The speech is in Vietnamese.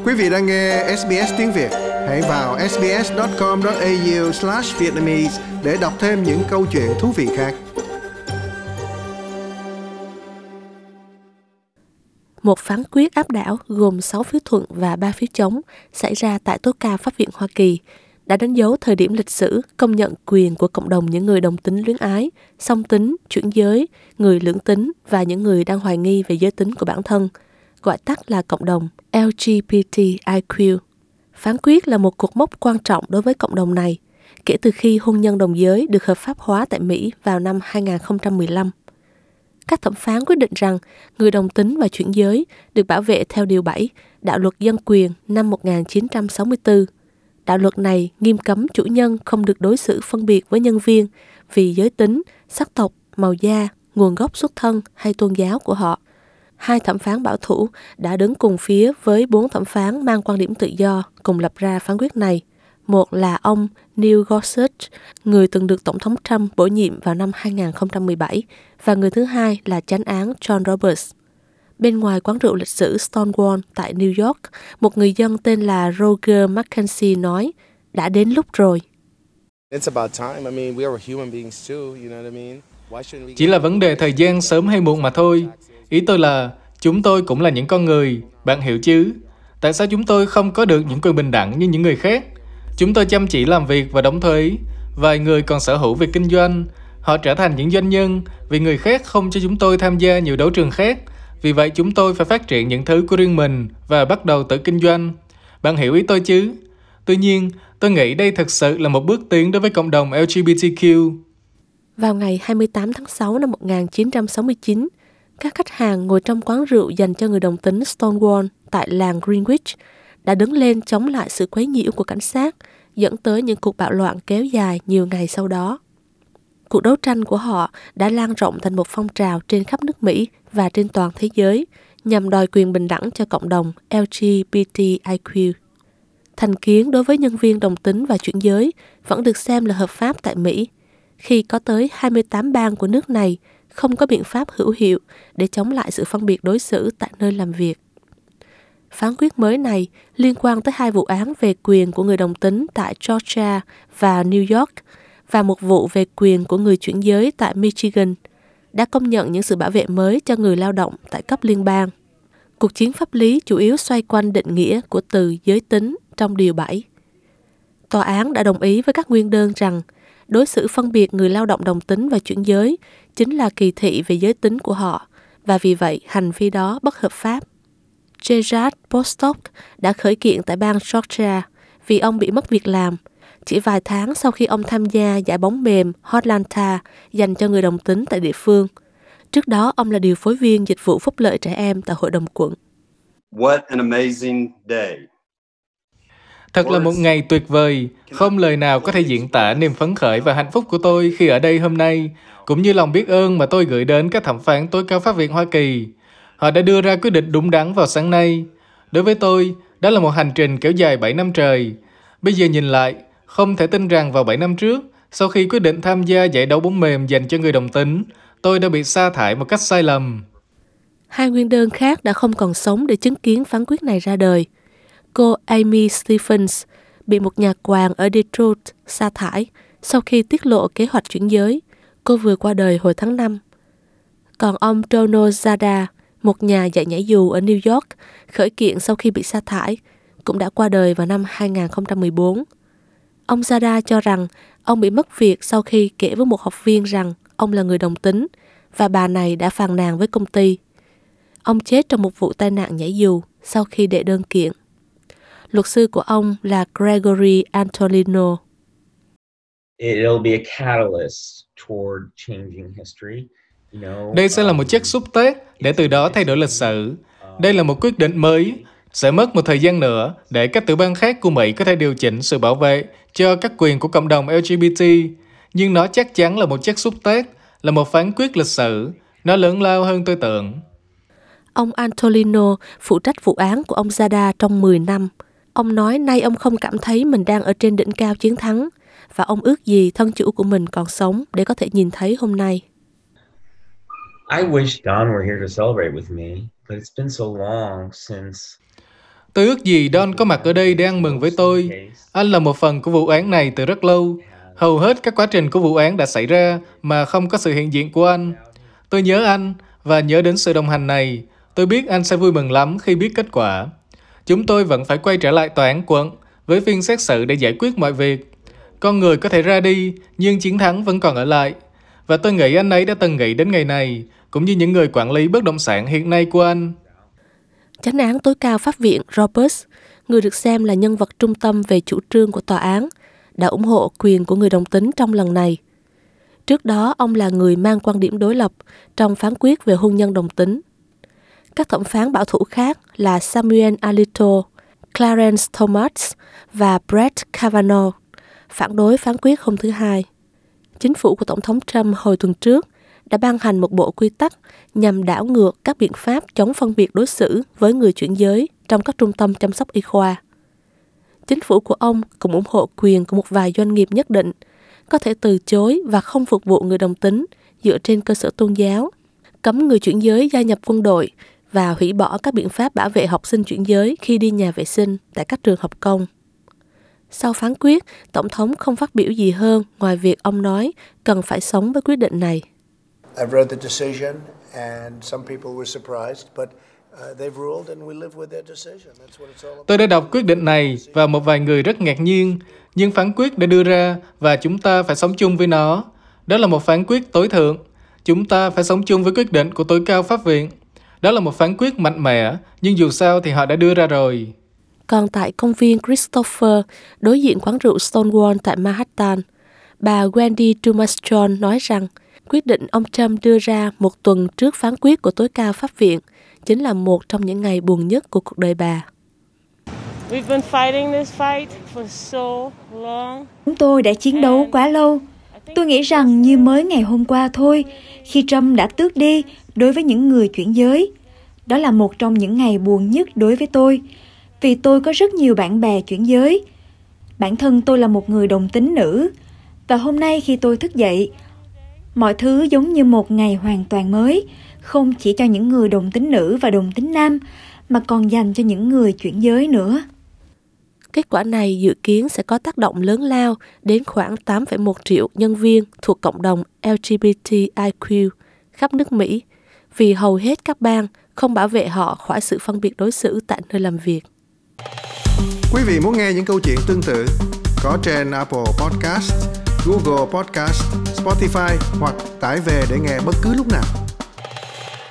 Quý vị đang nghe SBS tiếng Việt. Hãy vào sbs.com.au/vietnamese để đọc thêm những câu chuyện thú vị khác. Một phán quyết áp đảo gồm 6 phiếu thuận và 3 phiếu chống xảy ra tại tối cao Pháp viện Hoa Kỳ đã đánh dấu thời điểm lịch sử công nhận quyền của cộng đồng những người đồng tính luyến ái, song tính, chuyển giới, người lưỡng tính và những người đang hoài nghi về giới tính của bản thân, gọi tắt là cộng đồng LGBTIQ. Phán quyết là một cột mốc quan trọng đối với cộng đồng này, kể từ khi hôn nhân đồng giới được hợp pháp hóa tại Mỹ vào năm 2015. Các thẩm phán quyết định rằng người đồng tính và chuyển giới được bảo vệ theo Điều 7 Đạo luật Dân quyền năm 1964. Đạo luật này nghiêm cấm chủ nhân không được đối xử phân biệt với nhân viên vì giới tính, sắc tộc, màu da, nguồn gốc xuất thân hay tôn giáo của họ. 2 thẩm phán bảo thủ đã đứng cùng phía với 4 thẩm phán mang quan điểm tự do cùng lập ra phán quyết này. Một là ông Neil Gorsuch, người từng được Tổng thống Trump bổ nhiệm vào năm 2017, và người thứ hai là chánh án John Roberts. Bên ngoài quán rượu lịch sử Stonewall tại New York, một người dân tên là Roger McKenzie nói, đã đến lúc rồi. Chỉ là vấn đề thời gian sớm hay muộn mà thôi. Ý tôi là, chúng tôi cũng là những con người, bạn hiểu chứ? Tại sao chúng tôi không có được những quyền bình đẳng như những người khác? Chúng tôi chăm chỉ làm việc và đóng thuế. Vài người còn sở hữu việc kinh doanh. Họ trở thành những doanh nhân vì người khác không cho chúng tôi tham gia nhiều đấu trường khác. Vì vậy chúng tôi phải phát triển những thứ của riêng mình và bắt đầu tự kinh doanh. Bạn hiểu ý tôi chứ? Tuy nhiên, tôi nghĩ đây thực sự là một bước tiến đối với cộng đồng LGBTQ. Vào ngày 28 tháng 6 năm 1969, các khách hàng ngồi trong quán rượu dành cho người đồng tính Stonewall tại làng Greenwich đã đứng lên chống lại sự quấy nhiễu của cảnh sát, dẫn tới những cuộc bạo loạn kéo dài nhiều ngày sau đó. Cuộc đấu tranh của họ đã lan rộng thành một phong trào trên khắp nước Mỹ và trên toàn thế giới nhằm đòi quyền bình đẳng cho cộng đồng LGBTIQ. Thành kiến đối với nhân viên đồng tính và chuyển giới vẫn được xem là hợp pháp tại Mỹ, khi có tới 28 bang của nước này không có biện pháp hữu hiệu để chống lại sự phân biệt đối xử tại nơi làm việc. Phán quyết mới này liên quan tới 2 vụ án về quyền của người đồng tính tại Georgia và New York và một vụ về quyền của người chuyển giới tại Michigan, đã công nhận những sự bảo vệ mới cho người lao động tại cấp liên bang. Cuộc chiến pháp lý chủ yếu xoay quanh định nghĩa của từ giới tính trong Điều 7. Tòa án đã đồng ý với các nguyên đơn rằng đối xử phân biệt người lao động đồng tính và chuyển giới chính là kỳ thị về giới tính của họ, và vì vậy hành vi đó bất hợp pháp. Gerard Bostock đã khởi kiện tại bang Georgia vì ông bị mất việc làm, chỉ vài tháng sau khi ông tham gia giải bóng mềm Hotlanta dành cho người đồng tính tại địa phương. Trước đó, ông là điều phối viên dịch vụ phúc lợi trẻ em tại Hội đồng quận. What an amazing day. Thật là một ngày tuyệt vời, không lời nào có thể diễn tả niềm phấn khởi và hạnh phúc của tôi khi ở đây hôm nay, cũng như lòng biết ơn mà tôi gửi đến các thẩm phán tối cao Pháp viện Hoa Kỳ. Họ đã đưa ra quyết định đúng đắn vào sáng nay. Đối với tôi, đó là một hành trình kéo dài 7 năm trời. Bây giờ nhìn lại, không thể tin rằng vào 7 năm trước, sau khi quyết định tham gia giải đấu bóng mềm dành cho người đồng tính, tôi đã bị sa thải một cách sai lầm. 2 nguyên đơn khác đã không còn sống để chứng kiến phán quyết này ra đời. Cô Amy Stephens bị một nhà quàng ở Detroit sa thải sau khi tiết lộ kế hoạch chuyển giới. Cô vừa qua đời hồi tháng 5. Còn ông Donald Zada, một nhà dạy nhảy dù ở New York, khởi kiện sau khi bị sa thải, cũng đã qua đời vào năm 2014. Ông Zada cho rằng ông bị mất việc sau khi kể với một học viên rằng ông là người đồng tính, và bà này đã phàn nàn với công ty. Ông chết trong một vụ tai nạn nhảy dù sau khi đệ đơn kiện. Luật sư của ông là Gregory Antolino. It'll be a catalyst toward changing history. Đây sẽ là một chất xúc tác để từ đó thay đổi lịch sử. Đây là một quyết định mới. Sẽ mất một thời gian nữa để các tiểu bang khác của Mỹ có thể điều chỉnh sự bảo vệ cho các quyền của cộng đồng LGBT. Nhưng nó chắc chắn là một chất xúc tác, là một phán quyết lịch sử. Nó lớn lao hơn tôi tưởng. Ông Antolino phụ trách vụ án của ông Zada trong 10 năm. Ông nói nay ông không cảm thấy mình đang ở trên đỉnh cao chiến thắng, và ông ước gì thân chủ của mình còn sống để có thể nhìn thấy hôm nay. I wish Don were here to celebrate with me, but it's been so long since. Tôi ước gì Don có mặt ở đây để ăn mừng với tôi. Anh là một phần của vụ án này từ rất lâu. Hầu hết các quá trình của vụ án đã xảy ra mà không có sự hiện diện của anh. Tôi nhớ anh và nhớ đến sự đồng hành này. Tôi biết anh sẽ vui mừng lắm khi biết kết quả. Chúng tôi vẫn phải quay trở lại tòa án quận với phiên xét xử để giải quyết mọi việc. Con người có thể ra đi, nhưng chiến thắng vẫn còn ở lại. Và tôi nghĩ anh ấy đã từng nghĩ đến ngày này, cũng như những người quản lý bất động sản hiện nay của anh. Chánh án tối cao pháp viện Roberts, người được xem là nhân vật trung tâm về chủ trương của tòa án, đã ủng hộ quyền của người đồng tính trong lần này. Trước đó, ông là người mang quan điểm đối lập trong phán quyết về hôn nhân đồng tính. Các thẩm phán bảo thủ khác là Samuel Alito, Clarence Thomas và Brett Kavanaugh phản đối phán quyết hôm thứ Hai. Chính phủ của Tổng thống Trump hồi tuần trước đã ban hành một bộ quy tắc nhằm đảo ngược các biện pháp chống phân biệt đối xử với người chuyển giới trong các trung tâm chăm sóc y khoa. Chính phủ của ông cũng ủng hộ quyền của một vài doanh nghiệp nhất định có thể từ chối và không phục vụ người đồng tính dựa trên cơ sở tôn giáo, cấm người chuyển giới gia nhập quân đội và hủy bỏ các biện pháp bảo vệ học sinh chuyển giới khi đi nhà vệ sinh tại các trường học công. Sau phán quyết, Tổng thống không phát biểu gì hơn ngoài việc ông nói cần phải sống với quyết định này. I've read the decision and some people were surprised, but they've ruled and we live with their decision. That's what it's all about. Tôi đã đọc quyết định này và một vài người rất ngạc nhiên, nhưng phán quyết đã đưa ra và chúng ta phải sống chung với nó. Đó là một phán quyết tối thượng. Chúng ta phải sống chung với quyết định của tối cao pháp viện. Đó là một phán quyết mạnh mẽ, nhưng dù sao thì họ đã đưa ra rồi. Còn tại công viên Christopher, đối diện quán rượu Stonewall tại Manhattan, bà Wendy Thomas-John nói rằng quyết định ông Trump đưa ra một tuần trước phán quyết của tối cao pháp viện chính là một trong những ngày buồn nhất của cuộc đời bà. Chúng tôi đã chiến đấu quá lâu. Tôi nghĩ rằng như mới ngày hôm qua thôi, khi Trump đã tước đi đối với những người chuyển giới. Đó là một trong những ngày buồn nhất đối với tôi, vì tôi có rất nhiều bạn bè chuyển giới. Bản thân tôi là một người đồng tính nữ, và hôm nay khi tôi thức dậy, mọi thứ giống như một ngày hoàn toàn mới, không chỉ cho những người đồng tính nữ và đồng tính nam, mà còn dành cho những người chuyển giới nữa. Kết quả này dự kiến sẽ có tác động lớn lao đến khoảng 8,1 triệu nhân viên thuộc cộng đồng LGBTIQ khắp nước Mỹ, vì hầu hết các bang không bảo vệ họ khỏi sự phân biệt đối xử tại nơi làm việc. Quý vị muốn nghe những câu chuyện tương tự có trên Apple Podcast, Google Podcast, Spotify hoặc tải về để nghe bất cứ lúc nào.